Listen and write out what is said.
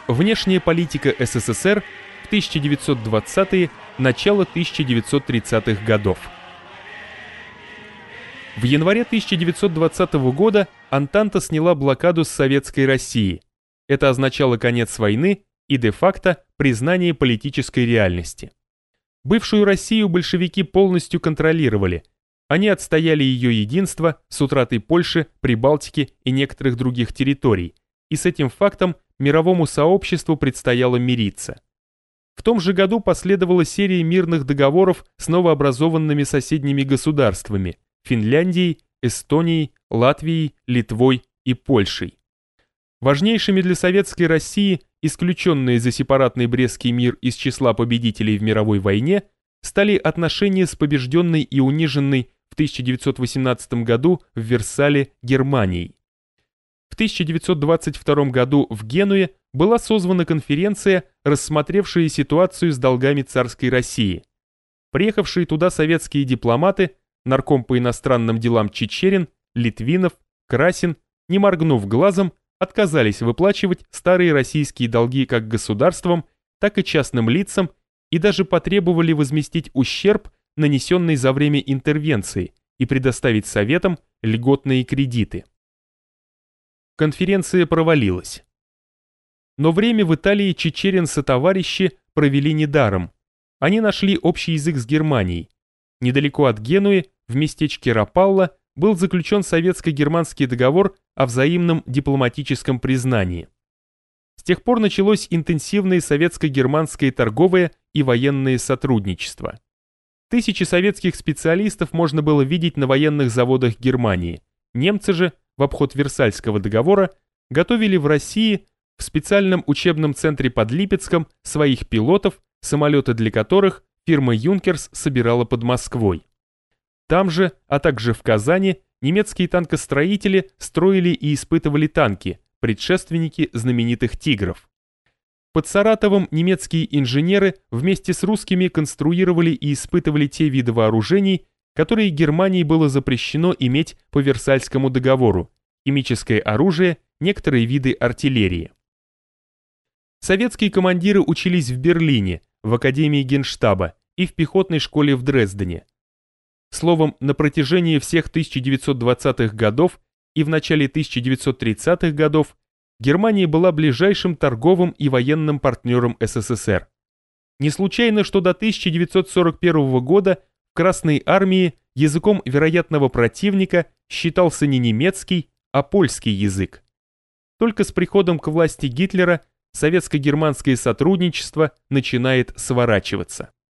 Внешняя политика СССР в 1920-е, начало 1930-х годов. В январе 1920 года Антанта сняла блокаду с Советской России. Это означало конец войны и де-факто признание политической реальности. Бывшую Россию большевики полностью контролировали. Они отстояли ее единство с утратой Польши, Прибалтики и некоторых других территорий, и с этим фактом мировому сообществу предстояло мириться. В том же году последовала серия мирных договоров с новообразованными соседними государствами – Финляндией, Эстонией, Латвией, Литвой и Польшей. Важнейшими для Советской России, исключенные за сепаратный Брестский мир из числа победителей в мировой войне, стали отношения с побежденной и униженной в 1918 году в Версале Германией. В 1922 году в Генуе была созвана конференция, рассмотревшая ситуацию с долгами царской России. Приехавшие туда советские дипломаты, нарком по иностранным делам Чичерин, Литвинов, Красин, не моргнув глазом, отказались выплачивать старые российские долги как государствам, так и частным лицам и даже потребовали возместить ущерб, нанесенный за время интервенции, и предоставить Советам льготные кредиты. Конференция провалилась. Но время в Италии Чичерин сотоварищи провели недаром. Они нашли общий язык с Германией. Недалеко от Генуи, в местечке Рапалла, был заключен советско-германский договор о взаимном дипломатическом признании. С тех пор началось интенсивное советско-германское торговое и военное сотрудничество. Тысячи советских специалистов можно было видеть на военных заводах Германии. Немцы же, в обход Версальского договора, готовили в России в специальном учебном центре под Липецком своих пилотов, самолеты для которых фирма «Юнкерс» собирала под Москвой. Там же, а также в Казани, немецкие танкостроители строили и испытывали танки, предшественники знаменитых «Тигров». Под Саратовом немецкие инженеры вместе с русскими конструировали и испытывали те виды вооружений, которые Германии было запрещено иметь по Версальскому договору, химическое оружие, некоторые виды артиллерии. Советские командиры учились в Берлине, в Академии Генштаба и в пехотной школе в Дрездене. Словом, на протяжении всех 1920-х годов и в начале 1930-х годов Германия была ближайшим торговым и военным партнером СССР. Не случайно, что до 1941 года в Красной армии языком вероятного противника считался не немецкий, а польский язык. Только с приходом к власти Гитлера советско-германское сотрудничество начинает сворачиваться.